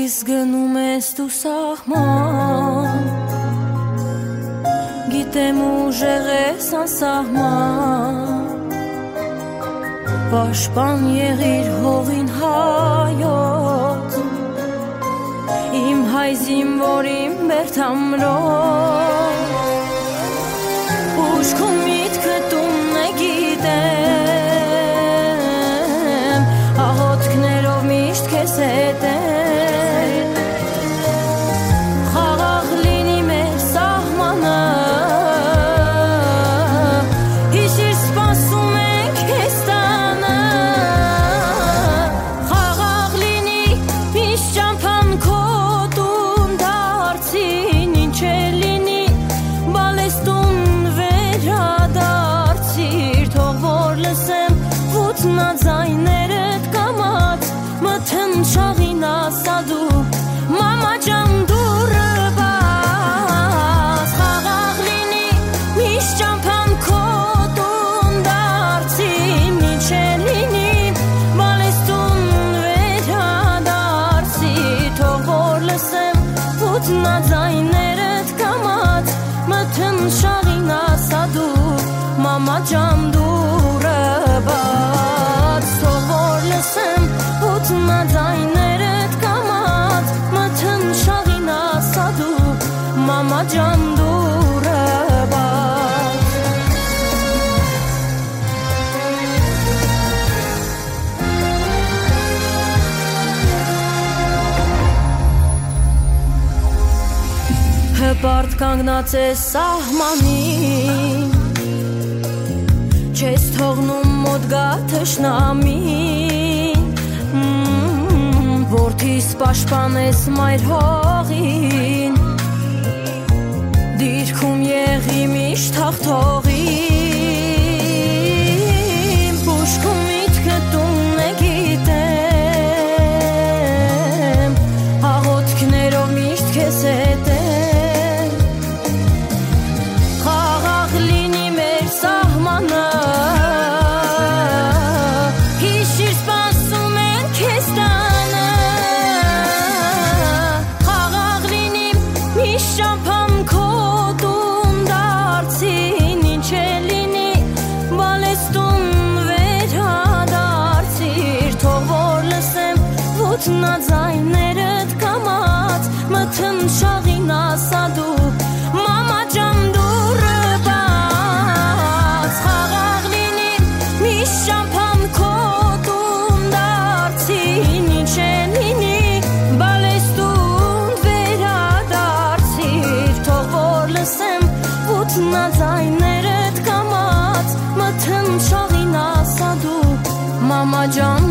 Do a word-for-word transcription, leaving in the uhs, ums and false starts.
Քեզ գնում ես դու սահման Գիտեմ ուժեղ ես անսահման Պաշտպան եղիր հողին հայոց Իմ հայ զինվորին բերթամրոց Ուշքու միտքը տունն է գիտեմ Աղոթքներով միշտ քեզ հետ եմ Մամա ջան դուրը բաց Թող որ լսեմ ոտնաձայներդ կամաց Մթն շաղին ասա դու Մամա ջան դուրը բաց Հպարտ կանգնած ես սահմանին Չես թողնում մոտ գա թշնամին Որդիս պաշտպանես մայր հողին Դիրքում եղի միշտ հաղթողին Պուշկում միտքը տունն է գիտեմ Աղոթքներով միշտ քեզ հետ եմ Խաղաղ լինի մեր սահմանը Ոտնաձայներդ կամաց Մթն շաղին ասա դու Մամա ջան դուրը բաց Խաղաղ լինի միշտ շամփան քո տուն դարձին Ինչ է լինի բալեստուն վերադարձիր Թող որ լսեմ ոտնաձայներդ կամաց Մթն շաղին ասա դու Մամա ջան